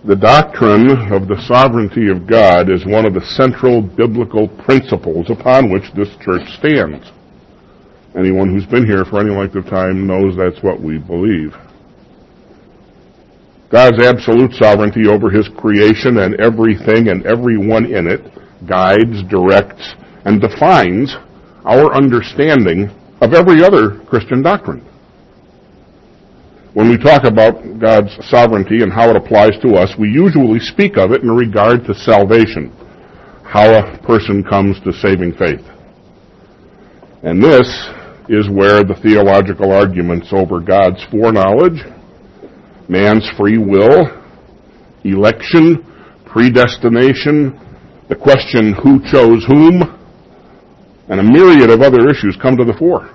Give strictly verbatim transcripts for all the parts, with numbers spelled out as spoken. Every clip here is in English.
The doctrine of the sovereignty of God is one of the central biblical principles upon which this church stands. Anyone who's been here for any length of time knows that's what we believe. God's absolute sovereignty over His creation and everything and everyone in it guides, directs, and defines our understanding of every other Christian doctrine. When we talk about God's sovereignty and how it applies to us, we usually speak of it in regard to salvation, how a person comes to saving faith. And this is where the theological arguments over God's foreknowledge, man's free will, election, predestination, the question who chose whom, and a myriad of other issues come to the fore.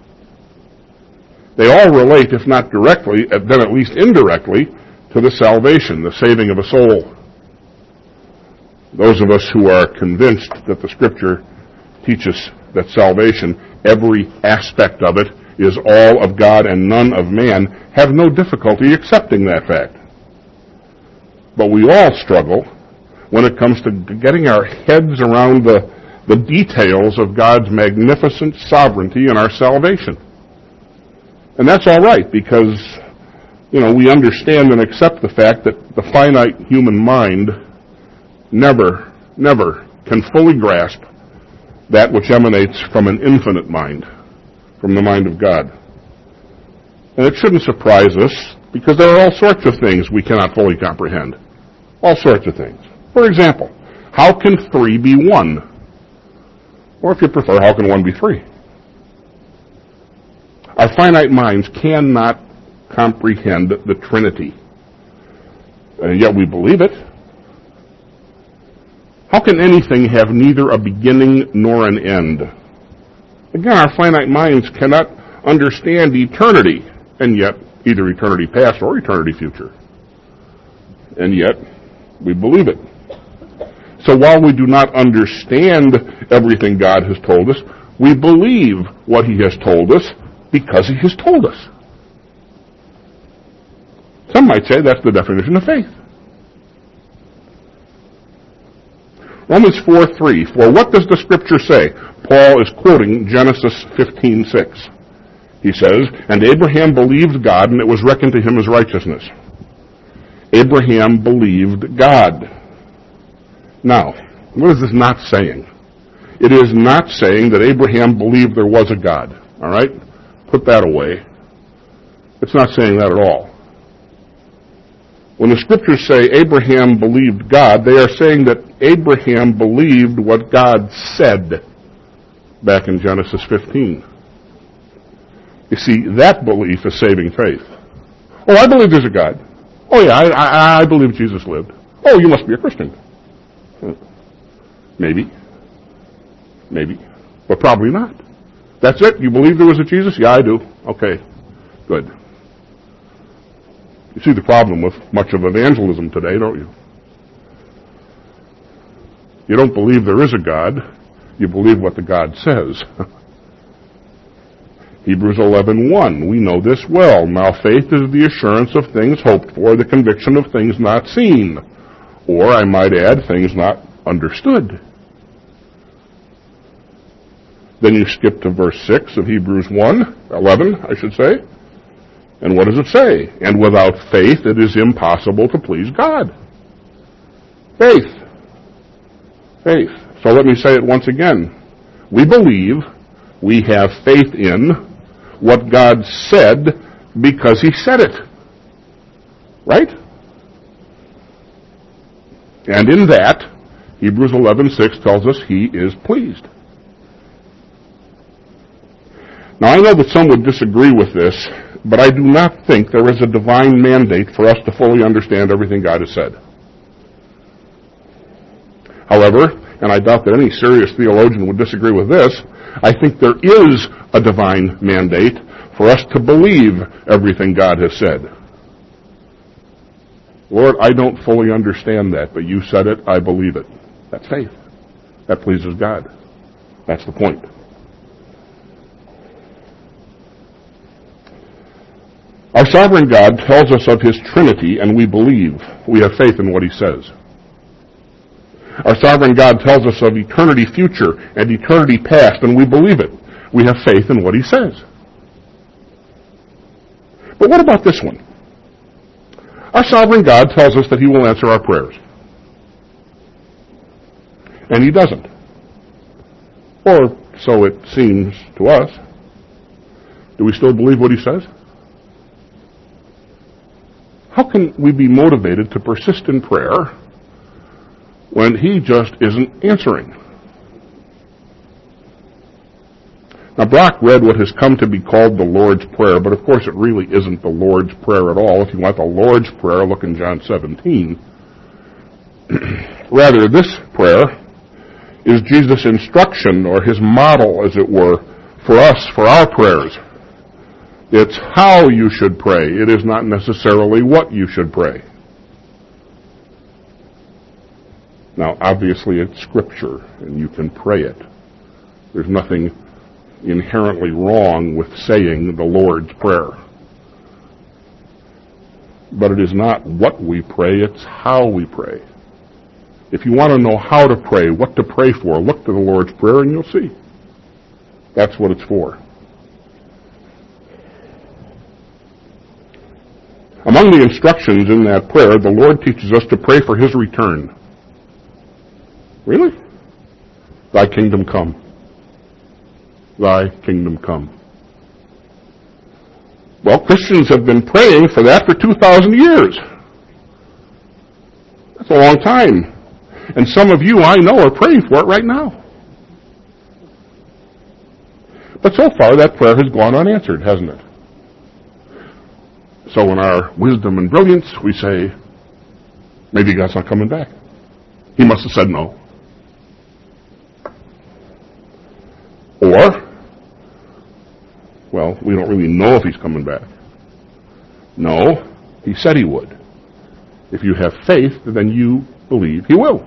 They all relate, if not directly, then at least indirectly, to the salvation, the saving of a soul. Those of us who are convinced that the Scripture teaches that salvation, every aspect of it, is all of God and none of man, have no difficulty accepting that fact. But we all struggle when it comes to getting our heads around the, the details of God's magnificent sovereignty in our salvation. And that's all right, because, you know, we understand and accept the fact that the finite human mind never, never can fully grasp that which emanates from an infinite mind, from the mind of God. And it shouldn't surprise us, because there are all sorts of things we cannot fully comprehend. All sorts of things. For example, how can three be one? Or if you prefer, how can one be three? Our finite minds cannot comprehend the Trinity. And yet we believe it. How can anything have neither a beginning nor an end? Again, our finite minds cannot understand eternity, and yet either eternity past or eternity future. And yet we believe it. So while we do not understand everything God has told us, we believe what He has told us because He has told us. Some might say that's the definition of faith. Romans four three, for what does the Scripture say? Paul is quoting Genesis fifteen six. He says, and Abraham believed God, and it was reckoned to him as righteousness. Abraham believed God. Now, what is this not saying? It is not saying that Abraham believed there was a God. All right? Put that away. It's not saying that at all. When the Scriptures say Abraham believed God, they are saying that Abraham believed what God said back in Genesis fifteen. You see, that belief is saving faith. Oh, I believe there's a God. Oh, yeah, I, I, I believe Jesus lived. Oh, you must be a Christian. Maybe. Maybe. But probably not. That's it? You believe there was a Jesus? Yeah, I do. Okay. Good. You see the problem with much of evangelism today, don't you? You don't believe there is a God. You believe what the God says. Hebrews eleven one, we know this well. Now faith is the assurance of things hoped for, the conviction of things not seen. Or, I might add, things not understood. Then you skip to verse six of Hebrews one, eleven, I should say. And what does it say? And without faith it is impossible to please God. Faith. Faith. So let me say it once again. We believe, we have faith in what God said because He said it. Right? And in that, Hebrews eleven six tells us He is pleased. Now I know that some would disagree with this, but I do not think there is a divine mandate for us to fully understand everything God has said. However, and I doubt that any serious theologian would disagree with this, I think there is a divine mandate for us to believe everything God has said. Lord, I don't fully understand that, but You said it, I believe it. That's faith. That pleases God. That's the point. Our sovereign God tells us of his Trinity, and we believe. We have faith in what he says. Our sovereign God tells us of eternity future and eternity past, and we believe it. We have faith in what he says. But what about this one? Our sovereign God tells us that he will answer our prayers. And he doesn't. Or so it seems to us. Do we still believe what he says? How can we be motivated to persist in prayer when he just isn't answering? Now, Brock read what has come to be called the Lord's Prayer, but of course it really isn't the Lord's Prayer at all. If you want the Lord's Prayer, look in John seventeen. Rather, this prayer is Jesus' instruction, or his model, as it were, for us, for our prayers. It's how you should pray. It is not necessarily what you should pray. Now, obviously, it's Scripture, and you can pray it. There's nothing inherently wrong with saying the Lord's Prayer. But it is not what we pray, it's how we pray. If you want to know how to pray, what to pray for, look to the Lord's Prayer and you'll see. That's what it's for. Among the instructions in that prayer, the Lord teaches us to pray for his return. Really? Thy kingdom come. Thy kingdom come. Well, Christians have been praying for that for two thousand years. That's a long time. And some of you I know are praying for it right now. But so far that prayer has gone unanswered, hasn't it? So in our wisdom and brilliance, we say, maybe God's not coming back. He must have said no. Or, well, we don't really know if he's coming back. No, he said he would. If you have faith, then you believe he will.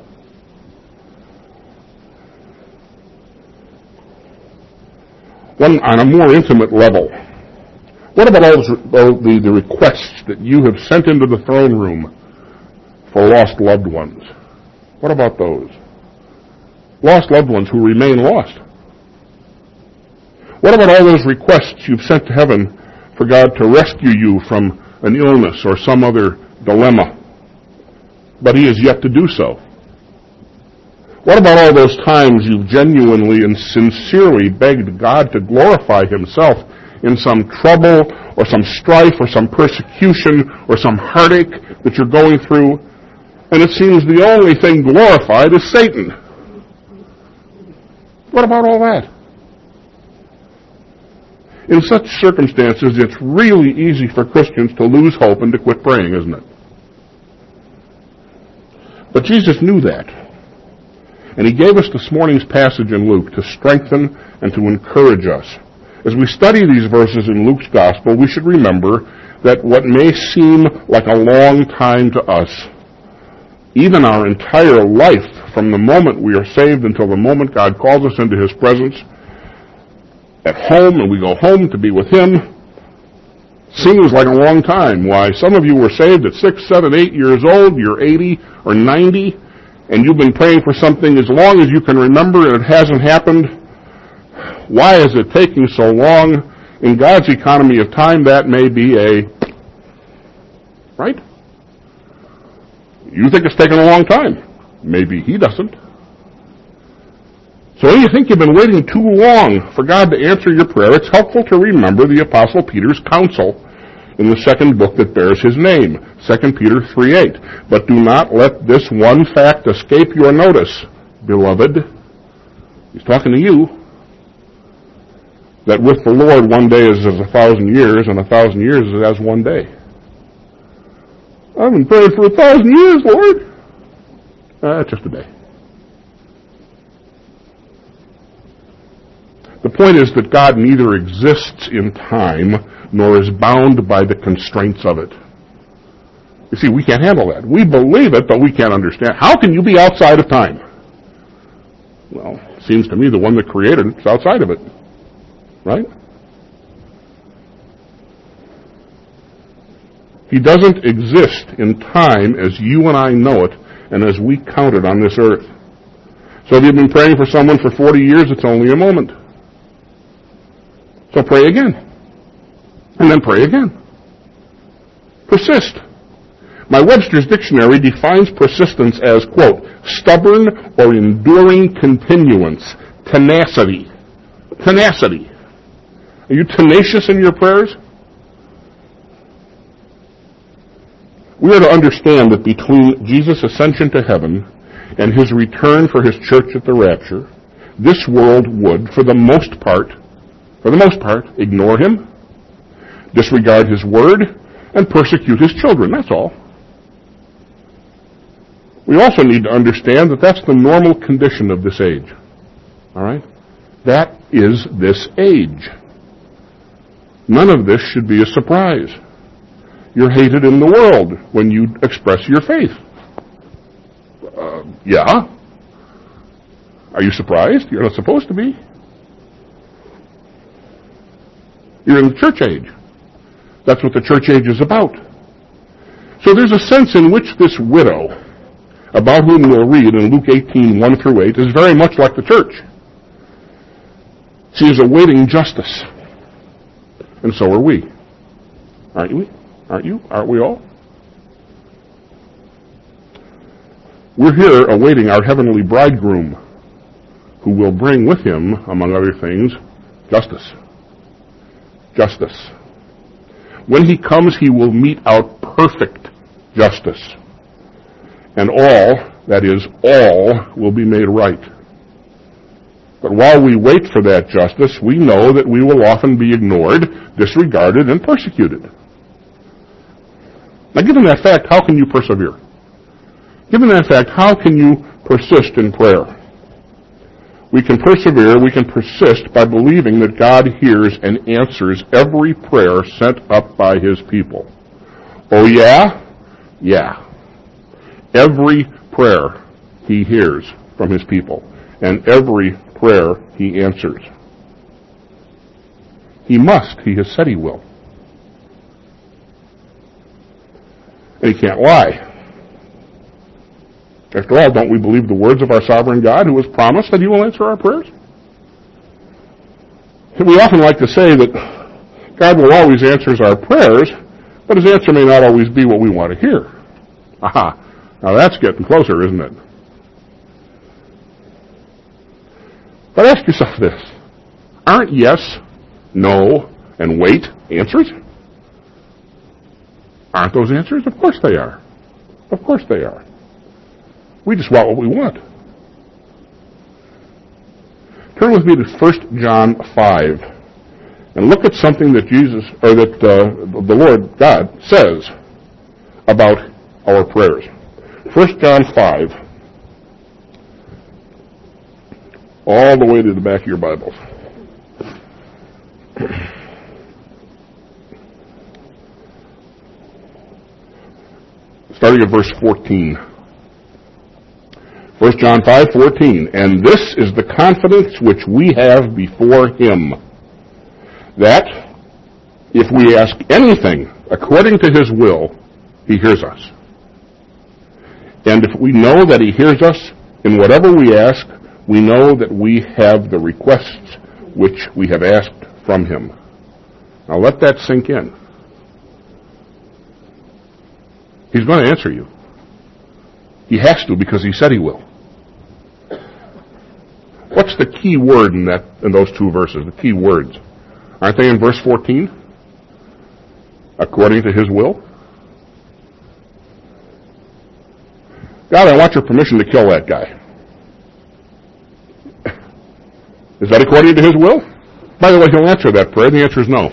One on a more intimate level. What about all the, the requests that you have sent into the throne room for lost loved ones? What about those? Lost loved ones who remain lost. What about all those requests you've sent to heaven for God to rescue you from an illness or some other dilemma, but he has yet to do so? What about all those times you've genuinely and sincerely begged God to glorify himself in some trouble or some strife or some persecution or some heartache that you're going through, and it seems the only thing glorified is Satan? What about all that? In such circumstances, it's really easy for Christians to lose hope and to quit praying, isn't it? But Jesus knew that. And he gave us this morning's passage in Luke to strengthen and to encourage us. As we study these verses in Luke's Gospel, we should remember that what may seem like a long time to us, even our entire life, from the moment we are saved until the moment God calls us into his presence, at home and we go home to be with him, seems like a long time. Why, some of you were saved at six, seven, eight years old, you're eighty or ninety, and you've been praying for something as long as you can remember and it hasn't happened. Why is it taking so long? In God's economy of time, that may be a... Right? You think it's taken a long time. Maybe he doesn't. So when you think you've been waiting too long for God to answer your prayer, it's helpful to remember the Apostle Peter's counsel in the second book that bears his name, Second Peter three eight. But do not let this one fact escape your notice, beloved. He's talking to you. That with the Lord one day is as a thousand years, and a thousand years is as one day. I've been praying for a thousand years, Lord. Uh, just a day. The point is that God neither exists in time nor is bound by the constraints of it. You see, we can't handle that. We believe it, but we can't understand. How can you be outside of time? Well, it seems to me the one that created it is outside of it. Right? He doesn't exist in time as you and I know it and as we count it on this earth. So if you've been praying for someone for forty years, it's only a moment. So pray again. And then pray again. Persist. My Webster's Dictionary defines persistence as, quote, stubborn or enduring continuance, tenacity. Tenacity. Are you tenacious in your prayers? We are to understand that between Jesus' ascension to heaven and his return for his church at the rapture, this world would, for the most part, for the most part, ignore him, disregard his word, and persecute his children. That's all. We also need to understand that that's the normal condition of this age. All right? That is this age. None of this should be a surprise. You're hated in the world when you express your faith. Uh, yeah. Are you surprised? You're not supposed to be. You're in the church age. That's what the church age is about. So there's a sense in which this widow, about whom we'll read in Luke eighteen, one through eight, is very much like the church. She is awaiting justice. And so are we. Aren't we? Aren't you? Aren't we all? We're here awaiting our heavenly bridegroom, who will bring with him, among other things, justice. Justice. When he comes, he will mete out perfect justice. And all, that is, all, will be made right. But while we wait for that justice, we know that we will often be ignored, disregarded, and persecuted. Now, given that fact, how can you persevere? Given that fact, how can you persist in prayer? We can persevere, we can persist by believing that God hears and answers every prayer sent up by his people. Oh yeah? Yeah. Every prayer he hears from his people, and every prayer he answers. He must. He has said he will. And he can't lie. After all, don't we believe the words of our sovereign God, who has promised that he will answer our prayers? We often like to say that God will always answer our prayers, but his answer may not always be what we want to hear. Aha. Now that's getting closer, isn't it? But ask yourself this. Aren't yes, no, and wait answers? Aren't those answers? Of course they are. Of course they are. We just want what we want. Turn with me to First John five and look at something that Jesus, or that uh, the Lord God says about our prayers. First John five, all the way to the back of your Bibles. Starting at verse fourteen. First John five fourteen, and this is the confidence which we have before him, that if we ask anything according to his will, he hears us. And if we know that he hears us in whatever we ask, we know that we have the requests which we have asked from him. Now let that sink in. He's going to answer you. He has to, because he said he will. What's the key word in that in those two verses? The key words. Aren't they in verse fourteen? According to his will. God, I want your permission to kill that guy. Is that according to his will? By the way, he'll answer that prayer, and the answer is no.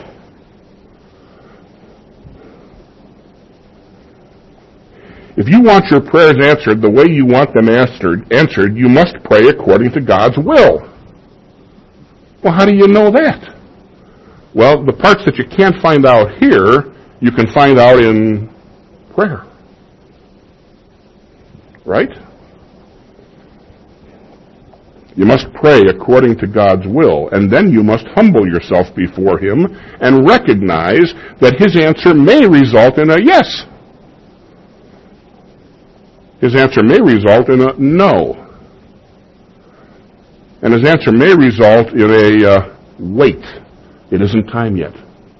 If you want your prayers answered the way you want them answered, answered, you must pray according to God's will. Well, how do you know that? Well, the parts that you can't find out here, you can find out in prayer. Right? You must pray according to God's will, and then you must humble yourself before Him and recognize that His answer may result in a yes. His answer may result in a no. And His answer may result in a uh, wait. It isn't time yet.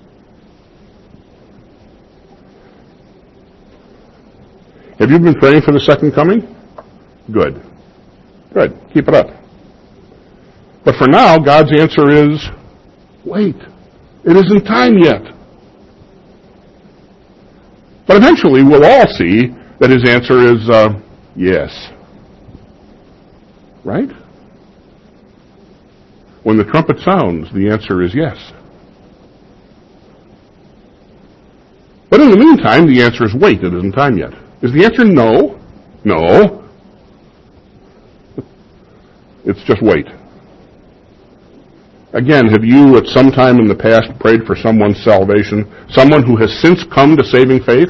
Have you been praying for the second coming? Good. Good. Keep it up. But for now, God's answer is, wait. It isn't time yet. But eventually, we'll all see that His answer is, uh, yes. Right? When the trumpet sounds, the answer is yes. But in the meantime, the answer is wait. It isn't time yet. Is the answer no? No. It's just wait. Again, have you at some time in the past prayed for someone's salvation, someone who has since come to saving faith?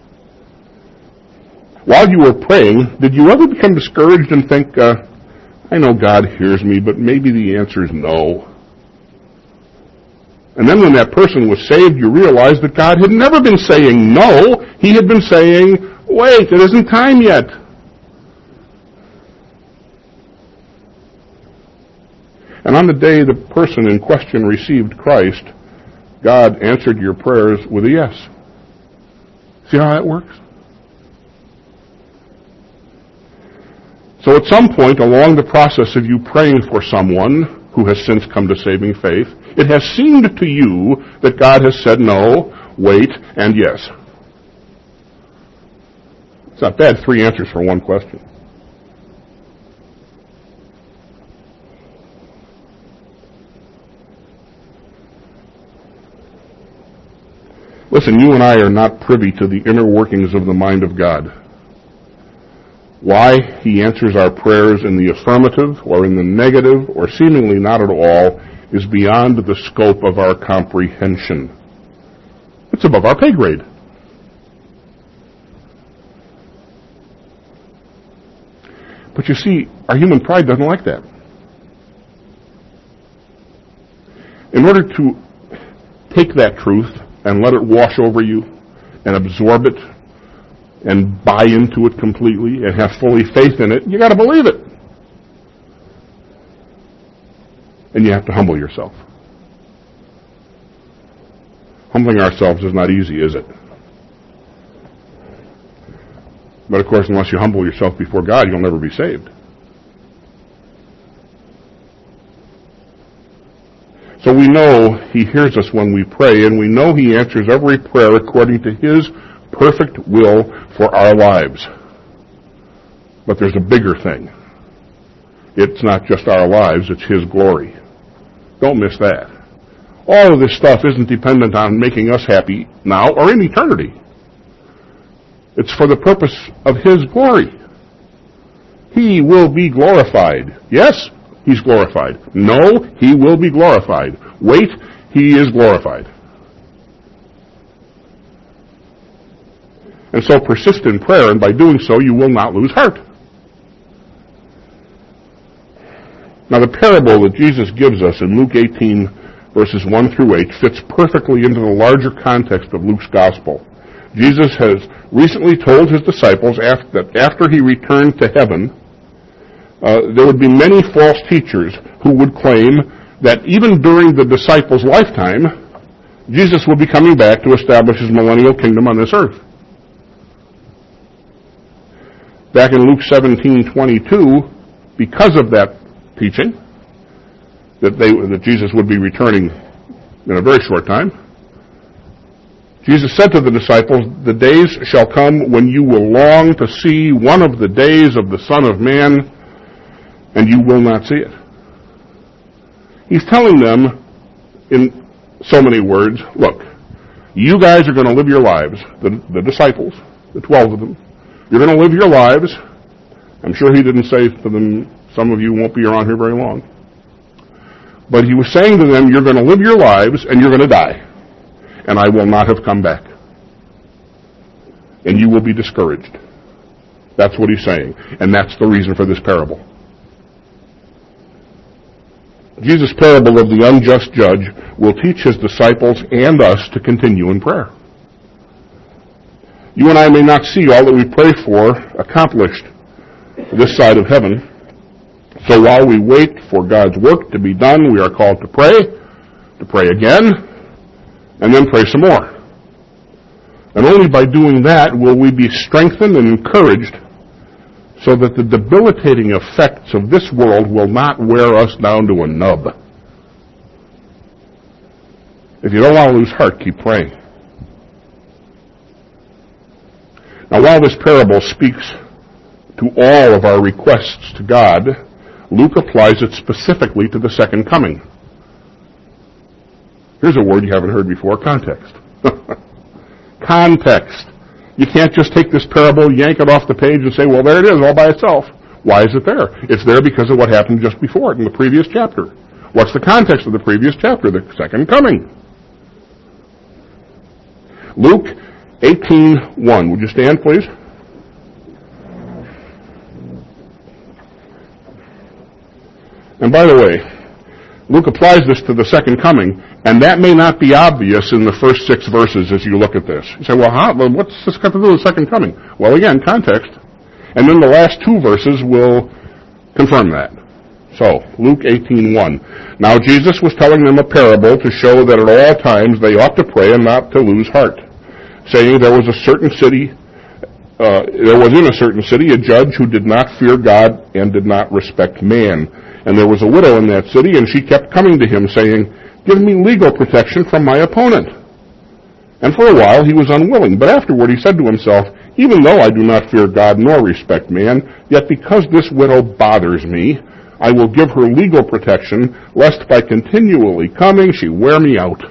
While you were praying, did you ever become discouraged and think, uh, I know God hears me, but maybe the answer is no? And then when that person was saved, you realized that God had never been saying no. He had been saying, wait, it isn't time yet. And on the day the person in question received Christ, God answered your prayers with a yes. See how that works? So at some point along the process of you praying for someone who has since come to saving faith, it has seemed to you that God has said no, wait, and yes. It's not bad, three answers for one question. Listen, you and I are not privy to the inner workings of the mind of God. Why He answers our prayers in the affirmative or in the negative or seemingly not at all is beyond the scope of our comprehension. It's above our pay grade. But you see, our human pride doesn't like that. In order to take that truth and let it wash over you and absorb it and buy into it completely and have fully faith in it, you got to believe it. And you have to humble yourself. Humbling ourselves is not easy, is it? But of course, unless you humble yourself before God, you'll never be saved. So we know He hears us when we pray, and we know He answers every prayer according to His perfect will for our lives. But there's a bigger thing. It's not just our lives, it's His glory. Don't miss that. All of this stuff isn't dependent on making us happy now or in eternity. It's for the purpose of His glory. He will be glorified. Yes, He's glorified. No, He will be glorified. Wait, He is glorified. And so persist in prayer, and by doing so, you will not lose heart. Now, the parable that Jesus gives us in Luke eighteen, verses one through eight, fits perfectly into the larger context of Luke's gospel. Jesus has recently told His disciples after, that after He returned to heaven, uh, there would be many false teachers who would claim that even during the disciples' lifetime, Jesus would be coming back to establish His millennial kingdom on this earth. Back in Luke seventeen twenty-two, because of that teaching, that they that Jesus would be returning in a very short time, Jesus said to the disciples, "The days shall come when you will long to see one of the days of the Son of Man, and you will not see it." He's telling them in so many words, look, you guys are going to live your lives, the, the disciples, the twelve of them, you're going to live your lives. I'm sure He didn't say to them, some of you won't be around here very long. But He was saying to them, you're going to live your lives and you're going to die. And I will not have come back. And you will be discouraged. That's what He's saying. And that's the reason for this parable. Jesus' parable of the unjust judge will teach his disciples and us to continue in prayer. You and I may not see all that we pray for accomplished this side of heaven. So while we wait for God's work to be done, we are called to pray, to pray again, and then pray some more. And only by doing that will we be strengthened and encouraged so that the debilitating effects of this world will not wear us down to a nub. If you don't want to lose heart, keep praying. Now, while this parable speaks to all of our requests to God, Luke applies it specifically to the second coming. Here's a word you haven't heard before, context. Context. You can't just take this parable, yank it off the page, and say, well, there it is, all by itself. Why is it there? It's there because of what happened just before it in the previous chapter. What's the context of the previous chapter? The second coming. Luke eighteen one. Would you stand, please? And by the way, Luke applies this to the second coming, and that may not be obvious in the first six verses as you look at this. You say, well, how, well what's this got to do with the second coming? Well, again, context. And then the last two verses will confirm that. So, Luke eighteen one. Now Jesus was telling them a parable to show that at all times they ought to pray and not to lose heart, saying there was a certain city, uh, there was in a certain city a judge who did not fear God and did not respect man. And there was a widow in that city, and she kept coming to him, saying, give me legal protection from my opponent. And for a while he was unwilling, but afterward he said to himself, even though I do not fear God nor respect man, yet because this widow bothers me, I will give her legal protection, lest by continually coming she wear me out.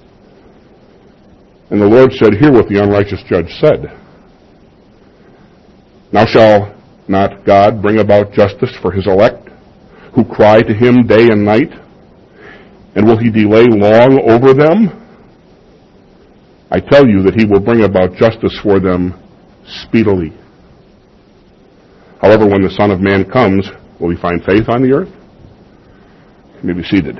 And the Lord said, hear what the unrighteous judge said. Now shall not God bring about justice for his elect, who cry to him day and night? And will he delay long over them? I tell you that he will bring about justice for them speedily. However, when the Son of Man comes, will he find faith on the earth? You may be seated.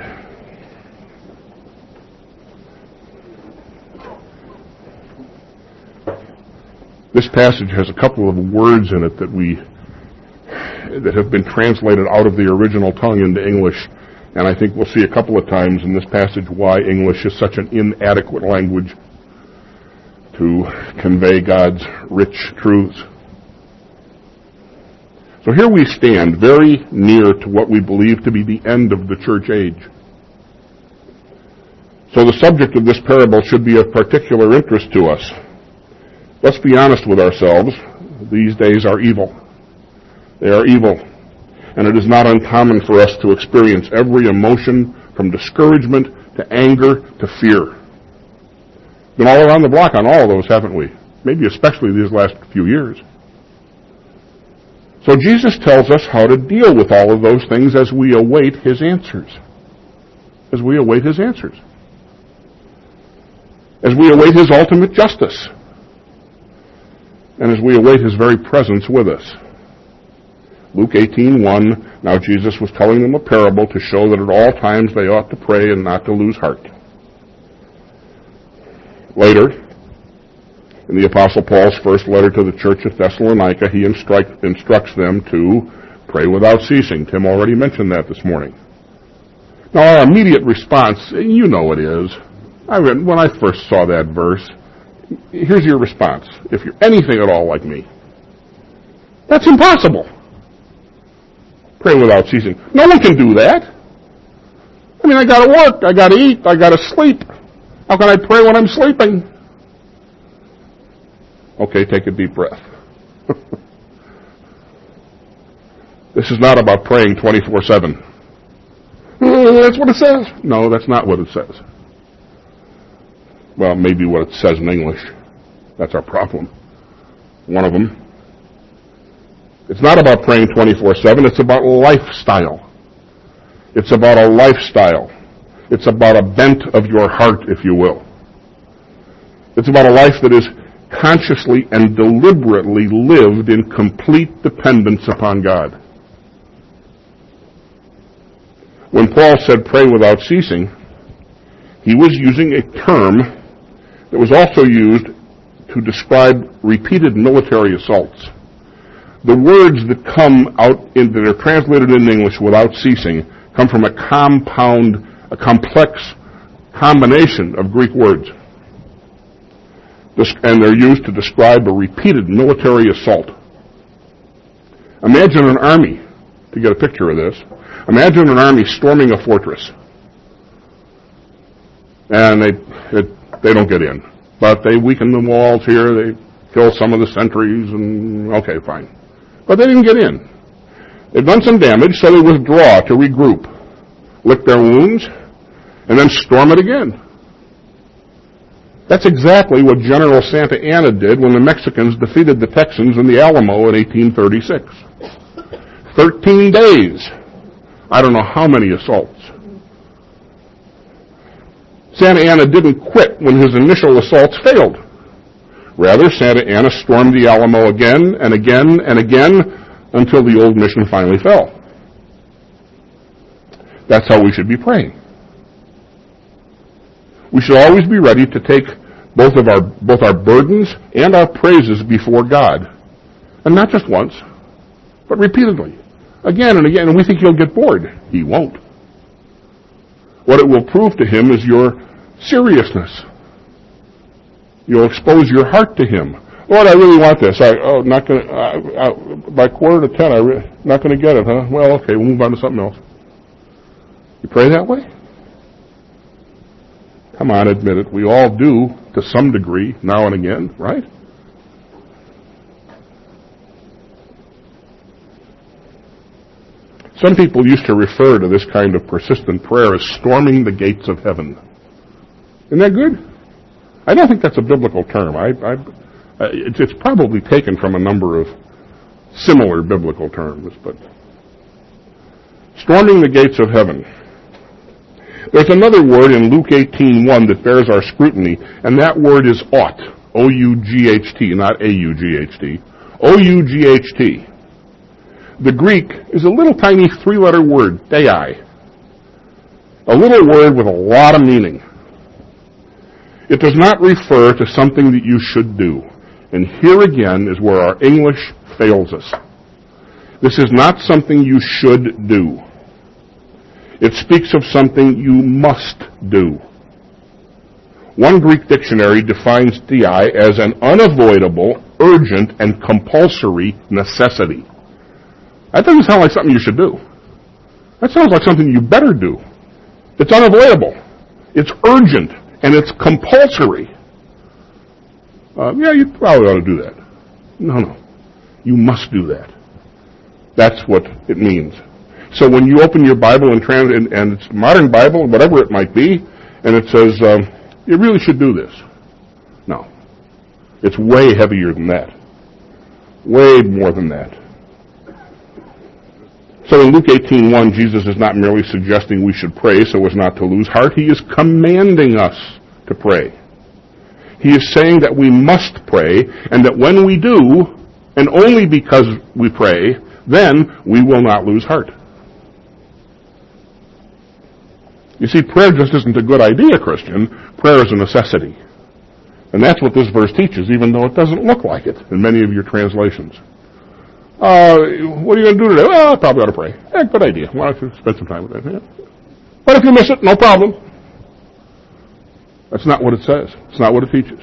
This passage has a couple of words in it that we that have been translated out of the original tongue into English, and I think we'll see a couple of times in this passage why English is such an inadequate language to convey God's rich truths. So here we stand, very near to what we believe to be the end of the church age. So the subject of this parable should be of particular interest to us. Let's be honest with ourselves. These days are evil. They are evil. And it is not uncommon for us to experience every emotion from discouragement to anger to fear. Been all around the block on all of those, haven't we? Maybe especially these last few years. So Jesus tells us how to deal with all of those things as we await his answers. As we await his answers. As we await his ultimate justice. And as we await his very presence with us. Luke eighteen one, now Jesus was telling them a parable to show that at all times they ought to pray and not to lose heart. Later, in the Apostle Paul's first letter to the church at Thessalonica, he instruct, instructs them to pray without ceasing. Tim already mentioned that this morning. Now our immediate response, you know it is. I mean, when I first saw that verse, here's your response. If you're anything at all like me, that's impossible. Pray without ceasing. No one can do that. I mean, I gotta work, I gotta eat, I gotta sleep. How can I pray when I'm sleeping? Okay, take a deep breath. This is not about praying twenty-four seven. Oh, that's what it says. No, that's not what it says. Well, maybe what it says in English. That's our problem. One of them. It's not about praying twenty-four seven. It's about lifestyle. It's about a lifestyle. It's about a bent of your heart, if you will. It's about a life that is consciously and deliberately lived in complete dependence upon God. When Paul said pray without ceasing, he was using a term that was also used to describe repeated military assaults. The words that come out in, that are translated in English without ceasing come from a compound, a complex combination of Greek words. This, and they're used to describe a repeated military assault. Imagine an army, to get a picture of this, imagine an army storming a fortress. And they, it, they don't get in. But they weaken the walls here, they kill some of the sentries, and okay, fine. But they didn't get in. They've done some damage, so they withdraw to regroup, lick their wounds, and then storm it again. That's exactly what General Santa Anna did when the Mexicans defeated the Texans in the Alamo in eighteen thirty-six. Thirteen days. I don't know how many assaults. Santa Anna didn't quit when his initial assaults failed. Rather, Santa Anna stormed the Alamo again and again and again until the old mission finally fell. That's how we should be praying. We should always be ready to take both of our both our burdens and our praises before God. And not just once, but repeatedly. Again and again. And we think he'll get bored. He won't. What it will prove to him is your seriousness. You'll expose your heart to him. Lord, I really want this. I oh, not going. Uh, uh, by quarter to ten, I re- not going to get it, huh? Well, okay, we'll move on to something else. You pray that way? Come on, admit it. We all do to some degree now and again, right? Some people used to refer to this kind of persistent prayer as storming the gates of heaven. Isn't that good? I don't think that's a biblical term. I, I, it's, it's probably taken from a number of similar biblical terms, but storming the gates of heaven. There's another word in Luke eighteen one that bears our scrutiny, and that word is ought. O U G H T, not A U G H T. O U G H T. The Greek is a little tiny three-letter word, dei. A little word with a lot of meaning. It does not refer to something that you should do. And here again is where our English fails us. This is not something you should do. It speaks of something you must do. One Greek dictionary defines dei as an unavoidable, urgent, and compulsory necessity. That doesn't sound like something you should do. That sounds like something you better do. It's unavoidable. It's urgent. And it's compulsory. Uh, yeah, you probably ought to do that. No, no. You must do that. That's what it means. So when you open your Bible and, trans- and, and it's modern Bible, whatever it might be, and it says, um, you really should do this. No. It's way heavier than that. Way more than that. So in Luke eighteen one, Jesus is not merely suggesting we should pray so as not to lose heart. He is commanding us to pray. He is saying that we must pray, and that when we do, and only because we pray, then we will not lose heart. You see, prayer just isn't a good idea, Christian. Prayer is a necessity. And that's what this verse teaches, even though it doesn't look like it in many of your translations. Uh, what are you going to do today? Well, I probably ought to pray. Eh, good idea. Why don't you spend some time with that? Yeah. But if you miss it, no problem. That's not what it says. It's not what it teaches.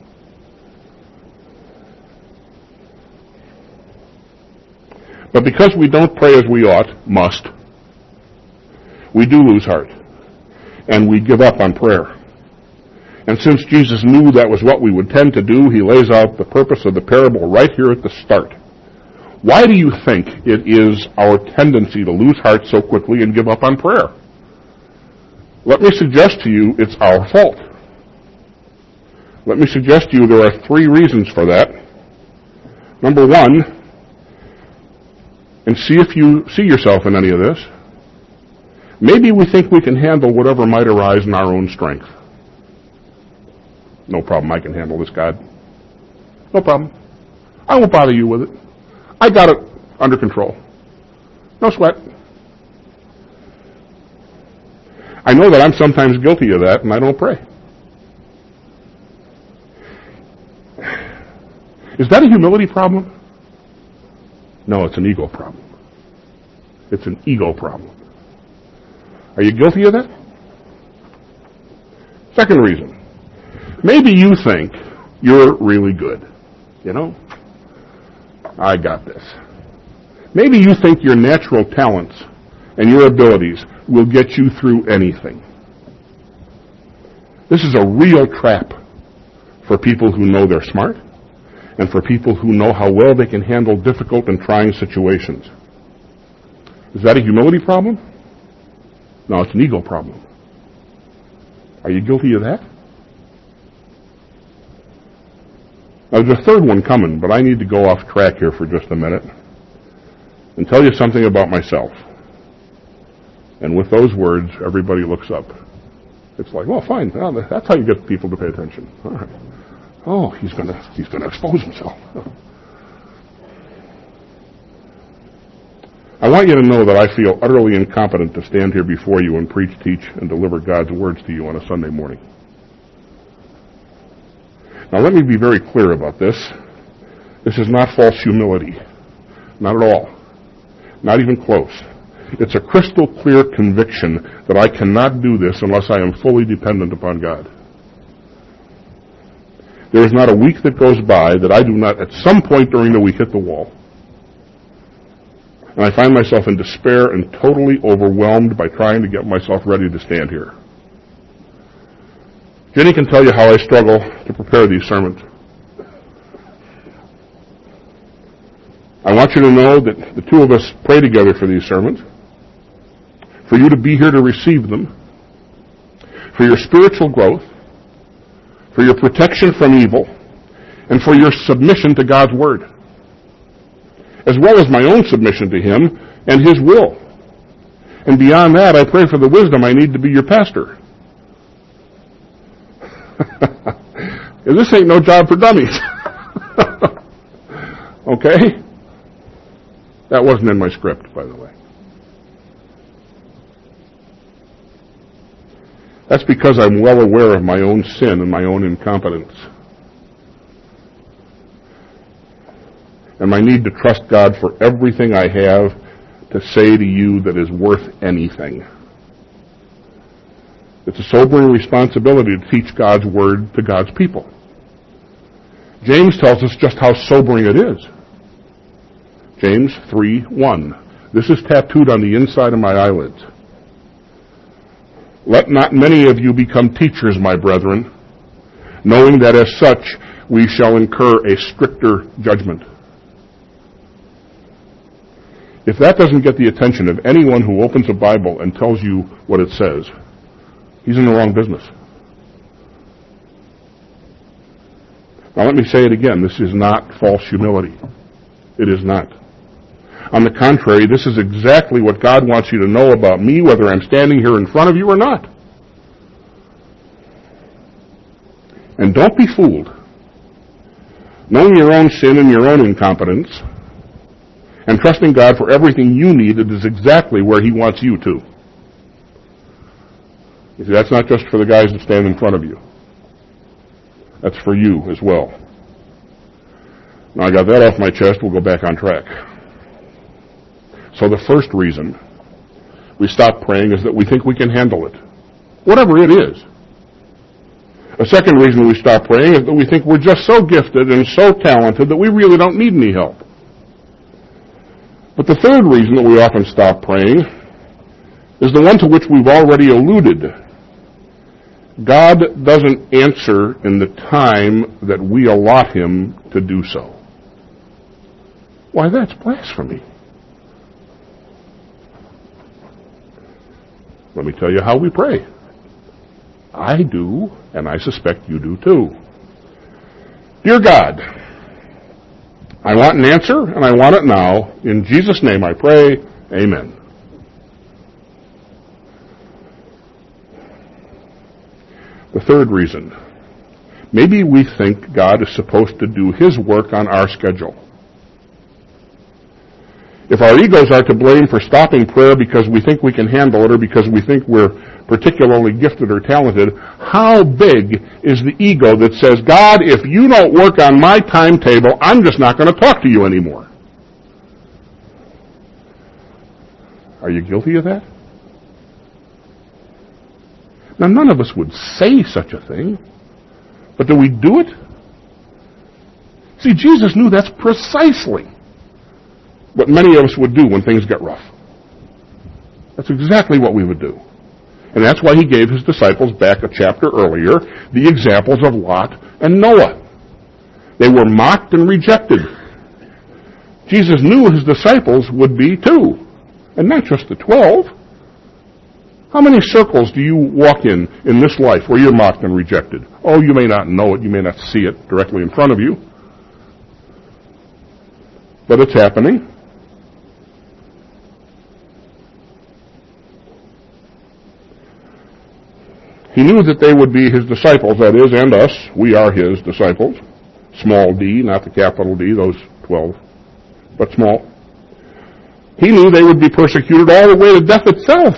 But because we don't pray as we ought, must, we do lose heart. And we give up on prayer. And since Jesus knew that was what we would tend to do, he lays out the purpose of the parable right here at the start. Why do you think it is our tendency to lose heart so quickly and give up on prayer? Let me suggest to you it's our fault. Let me suggest to you there are three reasons for that. Number one, and see if you see yourself in any of this, maybe we think we can handle whatever might arise in our own strength. No problem, I can handle this, God. No problem. I won't bother you with it. I got it under control. No sweat. I know that I'm sometimes guilty of that, and I don't pray. Is that a humility problem? No, it's an ego problem. It's an ego problem. Are you guilty of that? Second reason. Maybe you think you're really good. You know? I got this. Maybe you think your natural talents and your abilities will get you through anything. This is a real trap for people who know they're smart and for people who know how well they can handle difficult and trying situations. Is that a humility problem? No, it's an ego problem. Are you guilty of that? Now, there's a third one coming, but I need to go off track here for just a minute and tell you something about myself. And with those words, everybody looks up. It's like, well, fine. Well, that's how you get people to pay attention. All right. Oh, he's going to he's going to expose himself. I want you to know that I feel utterly incompetent to stand here before you and preach, teach, and deliver God's words to you on a Sunday morning. Now, let me be very clear about this. This is not false humility. Not at all. Not even close. It's a crystal clear conviction that I cannot do this unless I am fully dependent upon God. There is not a week that goes by that I do not at some point during the week hit the wall. And I find myself in despair and totally overwhelmed by trying to get myself ready to stand here. Jenny can tell you how I struggle to prepare these sermons. I want you to know that the two of us pray together for these sermons, for you to be here to receive them, for your spiritual growth, for your protection from evil, and for your submission to God's Word, as well as my own submission to Him and His will. And beyond that, I pray for the wisdom I need to be your pastor. This ain't no job for dummies. Okay? That wasn't in my script, by the way. That's because I'm well aware of my own sin and my own incompetence. And my need to trust God for everything I have to say to you that is worth anything. It's a sobering responsibility to teach God's Word to God's people. James tells us just how sobering it is. James three one. This is tattooed on the inside of my eyelids. Let not many of you become teachers, my brethren, knowing that as such we shall incur a stricter judgment. If that doesn't get the attention of anyone who opens a Bible and tells you what it says, he's in the wrong business. Now let me say it again. This is not false humility. It is not. On the contrary, this is exactly what God wants you to know about me, whether I'm standing here in front of you or not. And don't be fooled. Knowing your own sin and your own incompetence, and trusting God for everything you need, it is exactly where He wants you to. You see, that's not just for the guys that stand in front of you. That's for you as well. Now I got that off my chest, we'll go back on track. So the first reason we stop praying is that we think we can handle it, whatever it is. A second reason we stop praying is that we think we're just so gifted and so talented that we really don't need any help. But the third reason that we often stop praying is the one to which we've already alluded. God doesn't answer in the time that we allot Him to do so. Why, that's blasphemy. Let me tell you how we pray. I do, and I suspect you do too. Dear God, I want an answer, and I want it now. In Jesus' name I pray, amen. The third reason. Maybe we think God is supposed to do His work on our schedule. if our egos are to blame for stopping prayer because we think we can handle it or because we think we're particularly gifted or talented, how big is the ego that says, God, if you don't work on my timetable, I'm just not going to talk to you anymore? Are you guilty of that? Now, none of us would say such a thing, but do we do it? See, Jesus knew that's precisely what many of us would do when things get rough. That's exactly what we would do. And that's why he gave his disciples back a chapter earlier the examples of Lot and Noah. They were mocked and rejected. Jesus knew his disciples would be too, and not just the twelve. How many circles do you walk in in this life where you're mocked and rejected? Oh, you may not know it, you may not see it directly in front of you, but it's happening. He knew that they would be his disciples, that is, and us. We are his disciples. Small d, not the capital D, those twelve, but small. He knew they would be persecuted all the way to death itself.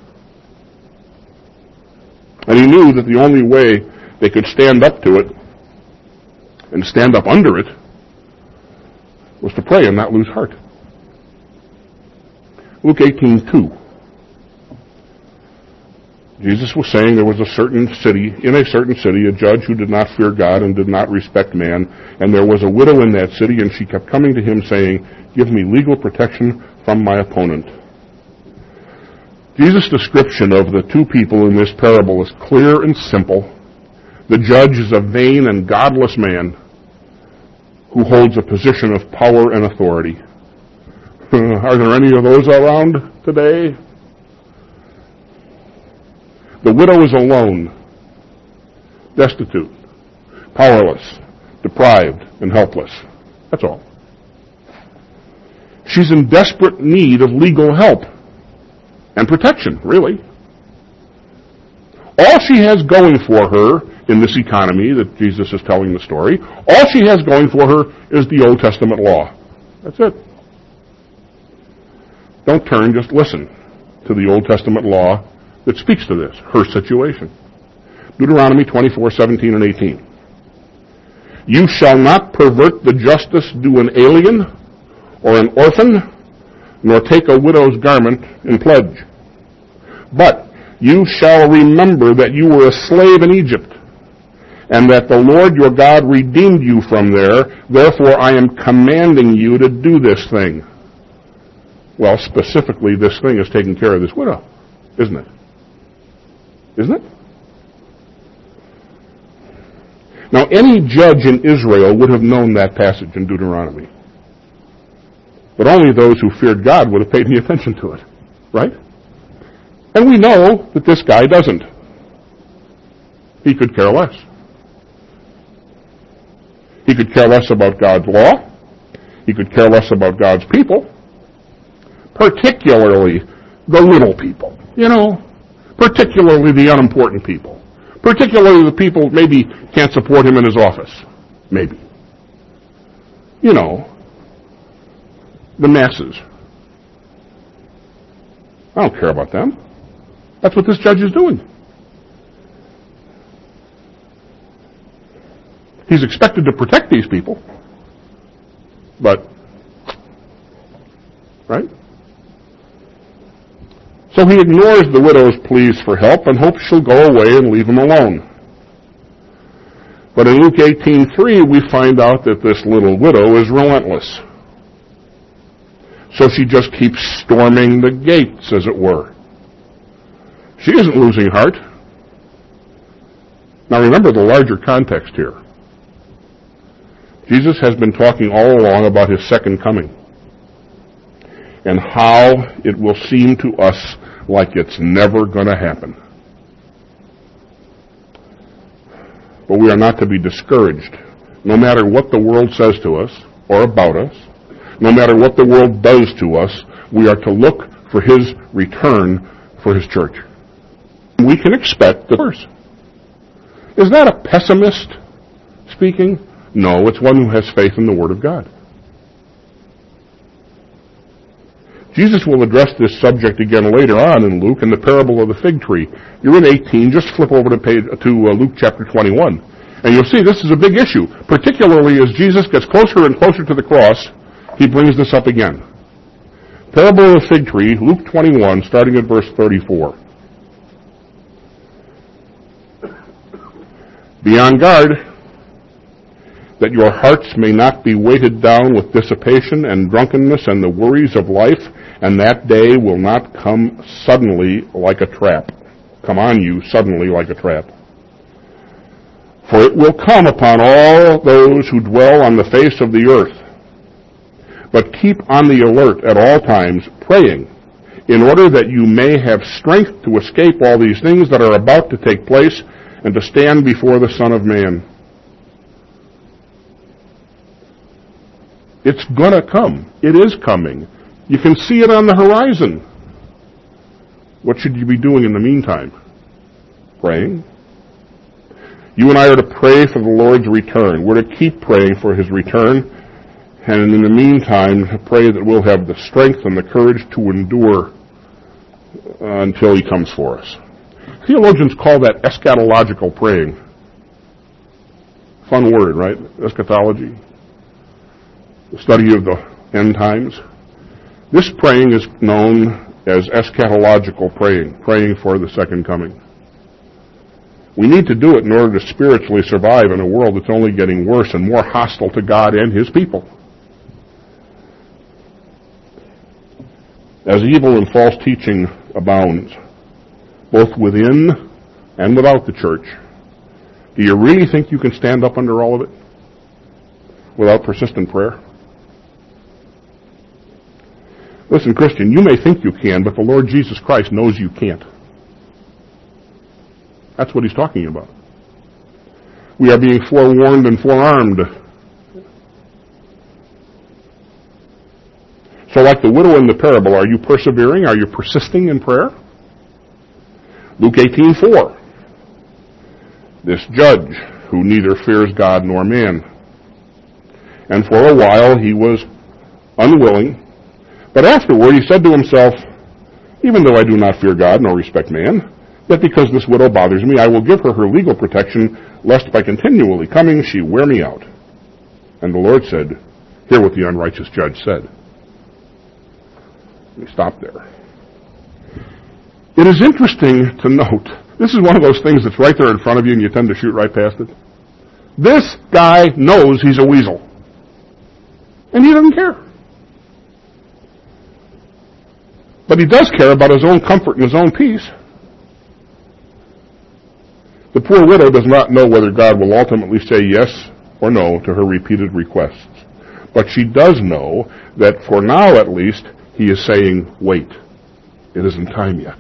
And he knew that the only way they could stand up to it and stand up under it was to pray and not lose heart. Luke eighteen two. Jesus was saying there was a certain city, in a certain city, a judge who did not fear God and did not respect man, and there was a widow in that city, and she kept coming to him saying, give me legal protection from my opponent. Jesus' description of the two people in this parable is clear and simple. The judge is a vain and godless man who holds a position of power and authority. Are there any of those around today? The widow is alone, destitute, powerless, deprived, and helpless. That's all. She's in desperate need of legal help and protection, really. All she has going for her in this economy that Jesus is telling the story, all she has going for her is the Old Testament law. That's it. Don't turn, just listen to the Old Testament law that speaks to this, her situation. Deuteronomy twenty-four, seventeen and eighteen. You shall not pervert the justice due an alien or an orphan, nor take a widow's garment in pledge. But you shall remember that you were a slave in Egypt, and that the Lord your God redeemed you from there. Therefore I am commanding you to do this thing. Well, specifically, this thing is taking care of this widow, isn't it? Isn't it? Now, any judge in Israel would have known that passage in Deuteronomy. But only those who feared God would have paid any attention to it. Right? And we know that this guy doesn't. He could care less. He could care less about God's law. He could care less about God's people. Particularly the little people. You know, particularly the unimportant people. Particularly the people maybe can't support him in his office. Maybe. You know, the masses. I don't care about them. That's what this judge is doing. He's expected to protect these people. But, right? So he ignores the widow's pleas for help and hopes she'll go away and leave him alone. But in Luke eighteen three, we find out that this little widow is relentless. So she just keeps storming the gates, as it were. She isn't losing heart. Now remember the larger context here. Jesus has been talking all along about his second coming and how it will seem to us like it's never going to happen. But we are not to be discouraged. No matter what the world says to us or about us, no matter what the world does to us, we are to look for his return for his church. We can expect the worst. Is that a pessimist speaking? No, it's one who has faith in the Word of God. Jesus will address this subject again later on in Luke in the parable of the fig tree. You're in eighteen, just flip over to, page, to uh, Luke chapter twenty-one. And you'll see this is a big issue, particularly as Jesus gets closer and closer to the cross, he brings this up again. Parable of the fig tree, Luke twenty-one, starting at verse thirty-four. Be on guard, that your hearts may not be weighted down with dissipation and drunkenness and the worries of life, and that day will not come suddenly like a trap. Come on you suddenly like a trap. For it will come upon all those who dwell on the face of the earth. But keep on the alert at all times, praying, in order that you may have strength to escape all these things that are about to take place and to stand before the Son of Man. It's gonna come. It is coming. You can see it on the horizon. What should you be doing in the meantime? Praying. You and I are to pray for the Lord's return. We're to keep praying for His return, and in the meantime, pray that we'll have the strength and the courage to endure uh, until He comes for us. Theologians call that eschatological praying. Fun word, right? Eschatology. The study of the end times. This praying is known as eschatological praying, praying for the second coming. We need to do it in order to spiritually survive in a world that's only getting worse and more hostile to God and His people. As evil and false teaching abounds, both within and without the church, do you really think you can stand up under all of it without persistent prayer? Listen, Christian, you may think you can, but the Lord Jesus Christ knows you can't. That's what He's talking about. We are being forewarned and forearmed. So like the widow in the parable, are you persevering? Are you persisting in prayer? Luke eighteen four. This judge, who neither fears God nor man. And for a while he was unwilling, but afterward he said to himself, even though I do not fear God nor respect man, yet because this widow bothers me, I will give her her legal protection, lest by continually coming she wear me out. And the Lord said, hear what the unrighteous judge said. Let me stop there. It is interesting to note, this is one of those things that's right there in front of you and you tend to shoot right past it. This guy knows he's a weasel. And he doesn't care. But he does care about his own comfort and his own peace. The poor widow does not know whether God will ultimately say yes or no to her repeated requests. But she does know that for now at least, He is saying, wait, it isn't time yet.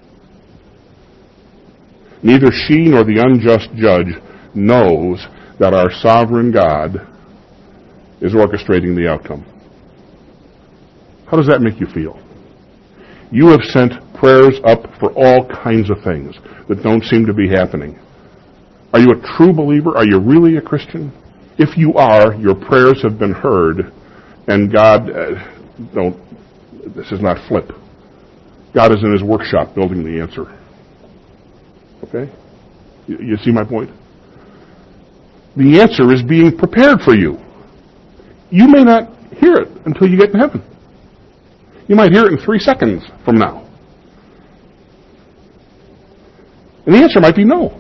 Neither she nor the unjust judge knows that our sovereign God is orchestrating the outcome. How does that make you feel? You have sent prayers up for all kinds of things that don't seem to be happening. Are you a true believer? Are you really a Christian? If you are, your prayers have been heard, and God, uh, don't, this is not flip. God is in His workshop building the answer. Okay? You, you see my point? The answer is being prepared for you. You may not hear it until you get in heaven. You might hear it in three seconds from now. And the answer might be no.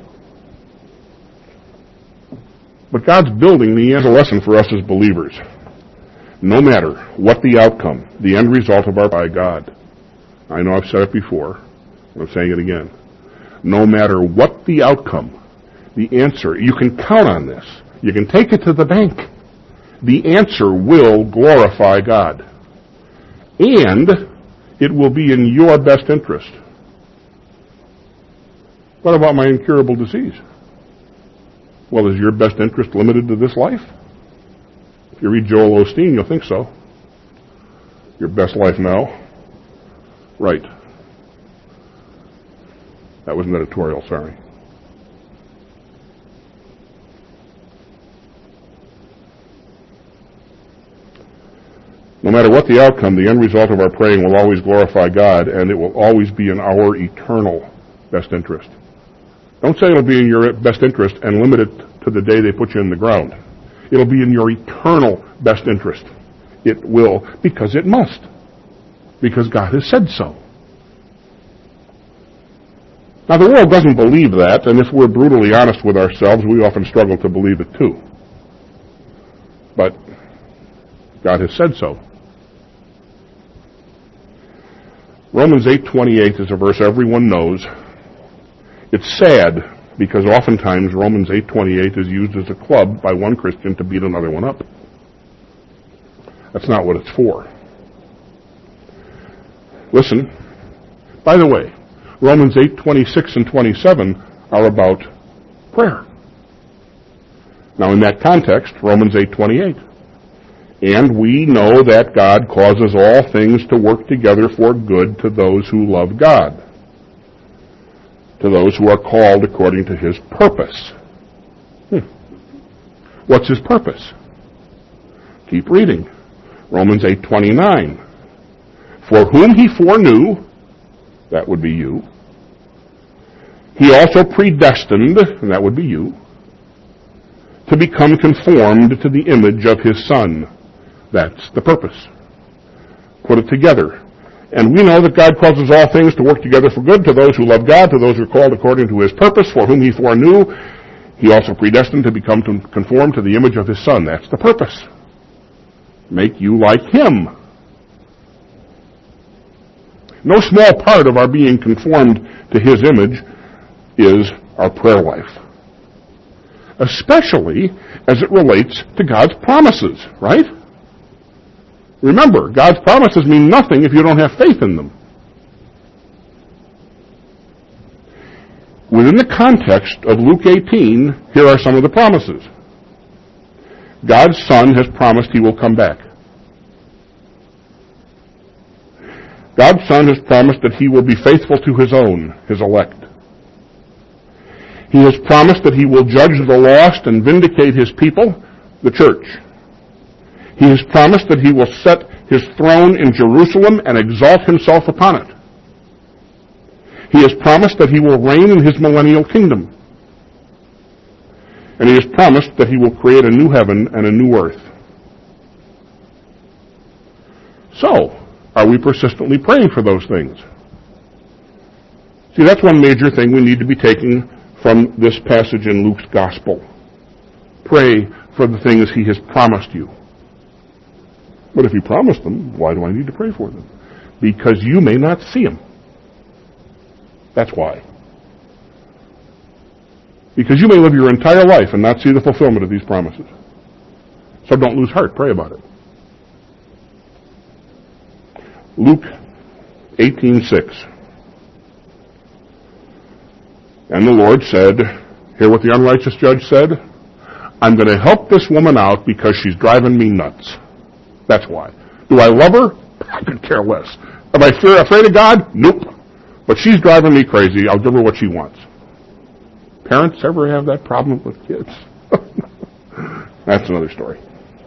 But God's building the answer lesson for us as believers. No matter what the outcome, the end result of our by God. I know I've said it before, but I'm saying it again. No matter what the outcome, the answer, you can count on this. You can take it to the bank. The answer will glorify God. And it will be in your best interest. What about my incurable disease? Well, is your best interest limited to this life? If you read Joel Osteen, you'll think so. Your best life now? Right. That was an editorial, sorry. No matter what the outcome, the end result of our praying will always glorify God, and it will always be in our eternal best interest. Don't say it'll be in your best interest and limit it to the day they put you in the ground. It'll be in your eternal best interest. It will, because it must. Because God has said so. Now, the world doesn't believe that, and if we're brutally honest with ourselves, we often struggle to believe it too. But God has said so. Romans eight twenty-eight is a verse everyone knows. It's sad because oftentimes Romans eight twenty-eight is used as a club by one Christian to beat another one up. That's not what it's for. Listen, by the way, Romans eight twenty-six and twenty-seven are about prayer. Now in that context, Romans eight twenty-eight. And we know that God causes all things to work together for good to those who love God, to those who are called according to His purpose. Hmm. What's His purpose? Keep reading. Romans eight twenty-nine. For whom He foreknew, that would be you, He also predestined, and that would be you, to become conformed to the image of His Son. That's the purpose. Put it together. And we know that God causes all things to work together for good to those who love God, to those who are called according to His purpose, for whom He foreknew, He also predestined to become conformed to the image of His Son. That's the purpose. Make you like Him. No small part of our being conformed to His image is our prayer life. Especially as it relates to God's promises, right? Remember, God's promises mean nothing if you don't have faith in them. Within the context of Luke eighteen, here are some of the promises. God's Son has promised He will come back. God's Son has promised that He will be faithful to His own, His elect. He has promised that He will judge the lost and vindicate His people, the church. He has promised that He will set His throne in Jerusalem and exalt Himself upon it. He has promised that He will reign in His millennial kingdom. And He has promised that He will create a new heaven and a new earth. So, are we persistently praying for those things? See, that's one major thing we need to be taking from this passage in Luke's Gospel. Pray for the things He has promised you. But if He promised them, why do I need to pray for them? Because you may not see them. That's why. Because you may live your entire life and not see the fulfillment of these promises. So don't lose heart. Pray about it. Luke eighteen six. And the Lord said, hear what the unrighteous judge said? I'm going to help this woman out because she's driving me nuts. That's why. Do I love her? I could care less. Am I fear, afraid of God? Nope. But she's driving me crazy. I'll give her what she wants. Parents ever have that problem with kids? That's another story.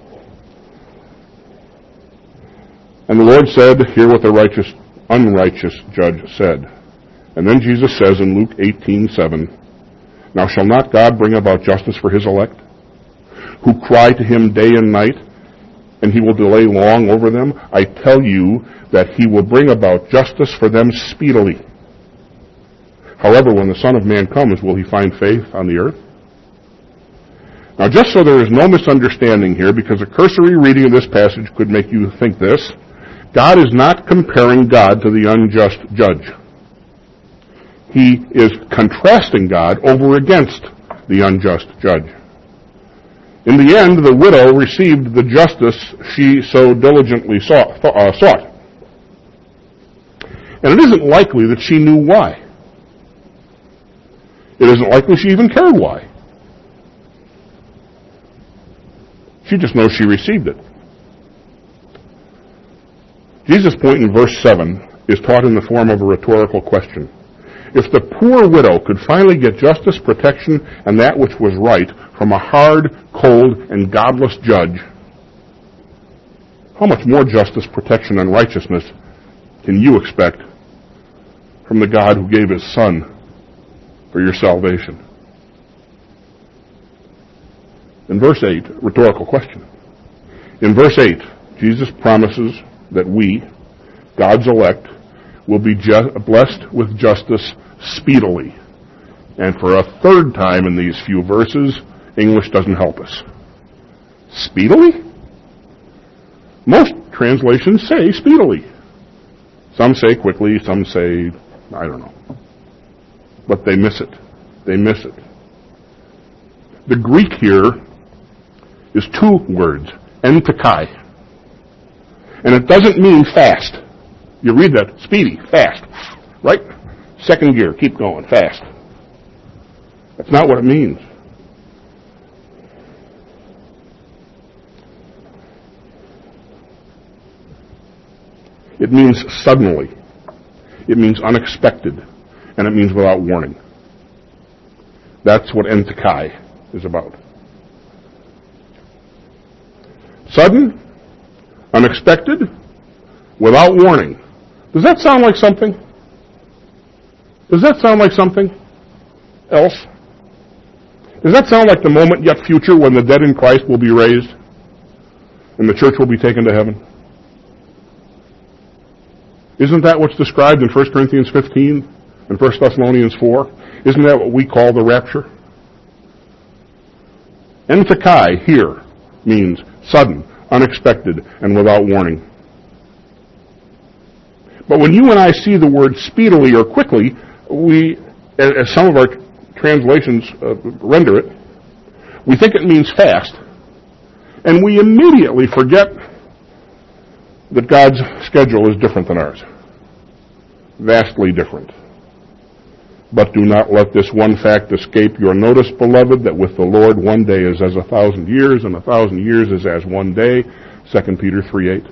And the Lord said, hear what the righteous, unrighteous judge said. And then Jesus says in Luke eighteen seven, now shall not God bring about justice for His elect, who cry to Him day and night, and He will delay long over them? I tell you that He will bring about justice for them speedily. However, when the Son of Man comes, will He find faith on the earth? Now, just so there is no misunderstanding here, because a cursory reading of this passage could make you think this, God is not comparing God to the unjust judge. He is contrasting God over against the unjust judge. In the end, the widow received the justice she so diligently sought. Uh, sought. And it isn't likely that she knew why. It isn't likely she even cared why. She just knows she received it. Jesus' point in verse seven is taught in the form of a rhetorical question. If the poor widow could finally get justice, protection, and that which was right from a hard, cold, and godless judge, how much more justice, protection, and righteousness can you expect from the God who gave his Son for your salvation? In verse eight, rhetorical question. In verse eight, Jesus promises that we, God's elect, will be ju- blessed with justice speedily. And for a third time in these few verses, English doesn't help us. Speedily? Most translations say speedily. Some say quickly, some say, I don't know. But they miss it. They miss it. The Greek here is two words, entekai. And it doesn't mean fast. You read that, speedy, fast, right? Second gear, keep going, fast. That's not what it means. It means suddenly. It means unexpected. And it means without warning. That's what entekai is about. Sudden, unexpected, without warning. Does that sound like something? Does that sound like something else? Does that sound like the moment yet future when the dead in Christ will be raised and the church will be taken to heaven? Isn't that what's described in First Corinthians fifteen and First Thessalonians four? Isn't that what we call the rapture? Entekai here means sudden, unexpected, and without warning. But when you and I see the word speedily or quickly, we, as some of our translations uh, render it, we think it means fast, and we immediately forget that God's schedule is different than ours. Vastly different. But do not let this one fact escape your notice, beloved, that with the Lord one day is as a thousand years, and a thousand years is as one day. Second Peter three eight.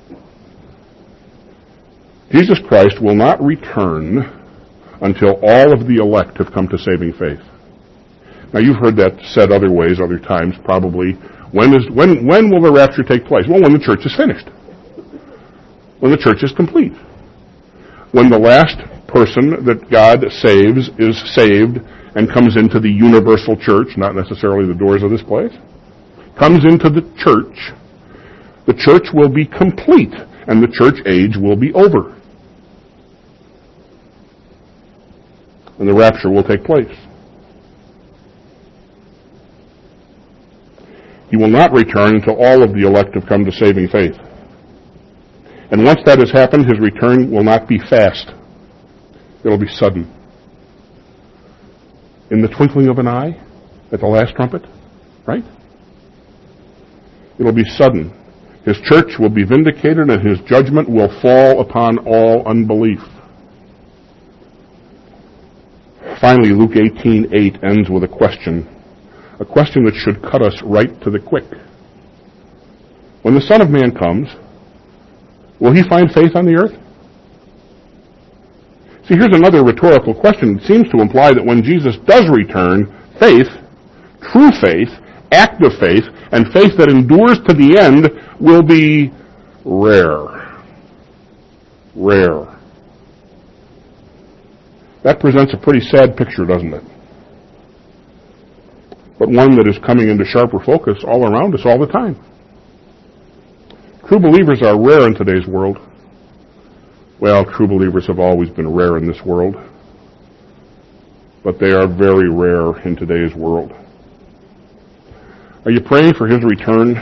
Jesus Christ will not return until all of the elect have come to saving faith. Now you've heard that said other ways, other times, probably. When is when when will the rapture take place? Well, when the church is finished. When the church is complete. When the last person that God saves is saved and comes into the universal church, not necessarily the doors of this place, comes into the church, the church will be complete and the church age will be over. And the rapture will take place. He will not return until all of the elect have come to saving faith. And once that has happened, his return will not be fast. It'll be sudden. In the twinkling of an eye, at the last trumpet, right? It'll be sudden. His church will be vindicated and his judgment will fall upon all unbelief. Finally, Luke eighteen eight ends with a question. A question that should cut us right to the quick. When the Son of Man comes, will he find faith on the earth? See, here's another rhetorical question. It seems to imply that when Jesus does return, faith, true faith, active faith, and faith that endures to the end will be rare. Rare. That presents a pretty sad picture, doesn't it? But one that is coming into sharper focus all around us all the time. True believers are rare in today's world. Well, true believers have always been rare in this world. But they are very rare in today's world. Are you praying for his return?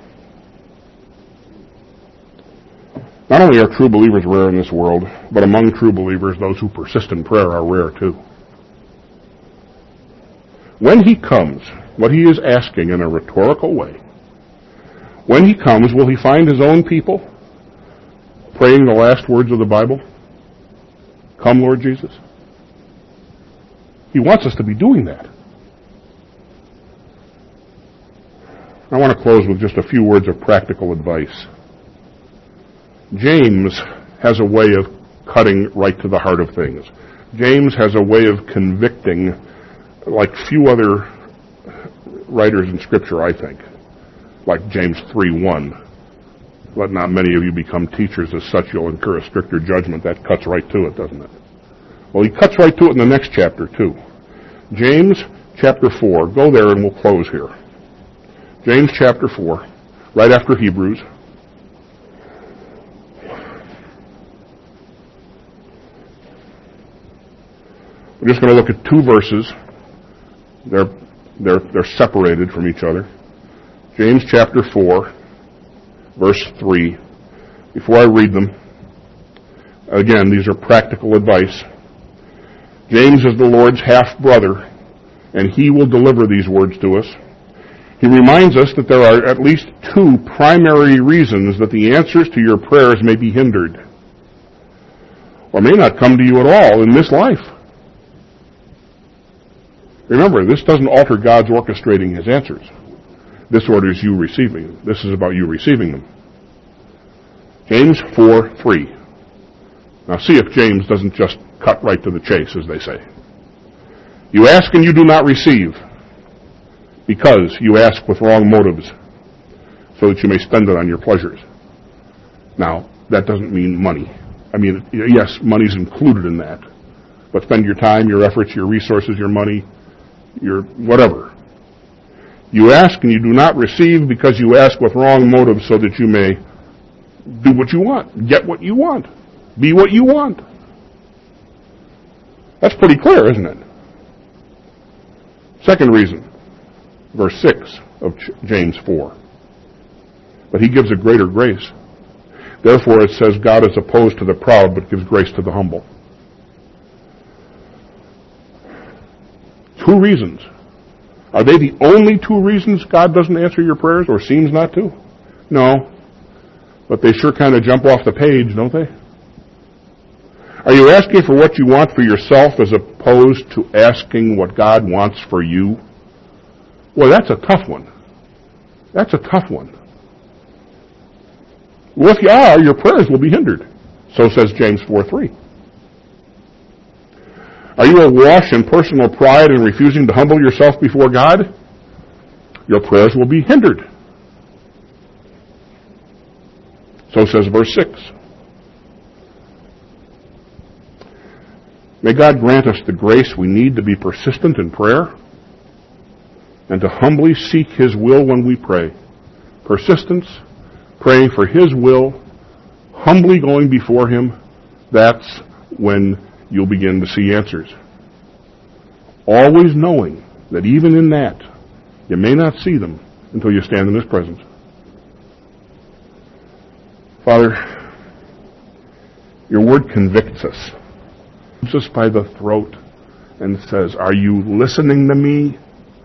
Not only are true believers rare in this world, but among true believers, those who persist in prayer are rare too. When he comes, what he is asking in a rhetorical way, when he comes, will he find his own people praying the last words of the Bible? Come, Lord Jesus. He wants us to be doing that. I want to close with just a few words of practical advice. James has a way of cutting right to the heart of things. James has a way of convicting like few other writers in Scripture, I think. Like James three one. Let not many of you become teachers, as such you'll incur a stricter judgment. That cuts right to it, doesn't it? Well, he cuts right to it in the next chapter, too. James chapter four. Go there and we'll close here. James chapter four, right after Hebrews. We're just going to look at two verses. They're, they're, they're separated from each other. James chapter four, verse three. Before I read them, again, these are practical advice. James is the Lord's half-brother, and he will deliver these words to us. He reminds us that there are at least two primary reasons that the answers to your prayers may be hindered, or may not come to you at all in this life. Remember, this doesn't alter God's orchestrating his answers. This orders you receiving them. This is about you receiving them. James four three. Now see if James doesn't just cut right to the chase, as they say. You ask and you do not receive, because you ask with wrong motives, so that you may spend it on your pleasures. Now, that doesn't mean money. I mean, yes, money's included in that. But spend your time, your efforts, your resources, your money, your whatever. You ask and you do not receive because you ask with wrong motives, so that you may do what you want, get what you want, be what you want. That's pretty clear, isn't it? Second reason, verse six of James four. But he gives a greater grace. Therefore it says, God is opposed to the proud, but gives grace to the humble. Two reasons. Are they the only two reasons God doesn't answer your prayers, or seems not to? No. But they sure kind of jump off the page, don't they? Are you asking for what you want for yourself as opposed to asking what God wants for you? Well, that's a tough one. That's a tough one. Well, if you are, your prayers will be hindered. So says James four three. Are you awash in personal pride and refusing to humble yourself before God? Your prayers will be hindered. So says verse six. May God grant us the grace we need to be persistent in prayer and to humbly seek his will when we pray. Persistence, praying for his will, humbly going before him, that's when you'll begin to see answers. Always knowing that even in that, you may not see them until you stand in his presence. Father, your word convicts us. Us by the throat and says, are you listening to me?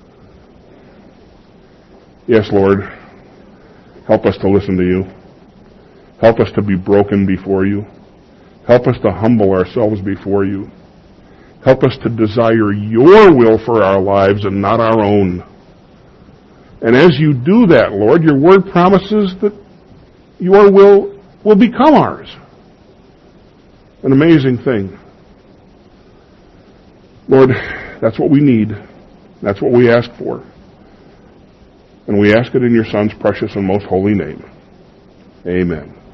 Yes, Lord. Help us to listen to you. Help us to be broken before you. Help us to humble ourselves before you. Help us to desire your will for our lives and not our own. And as you do that, Lord, your word promises that your will will become ours. An amazing thing. Lord, that's what we need. That's what we ask for. And we ask it in your Son's precious and most holy name. Amen.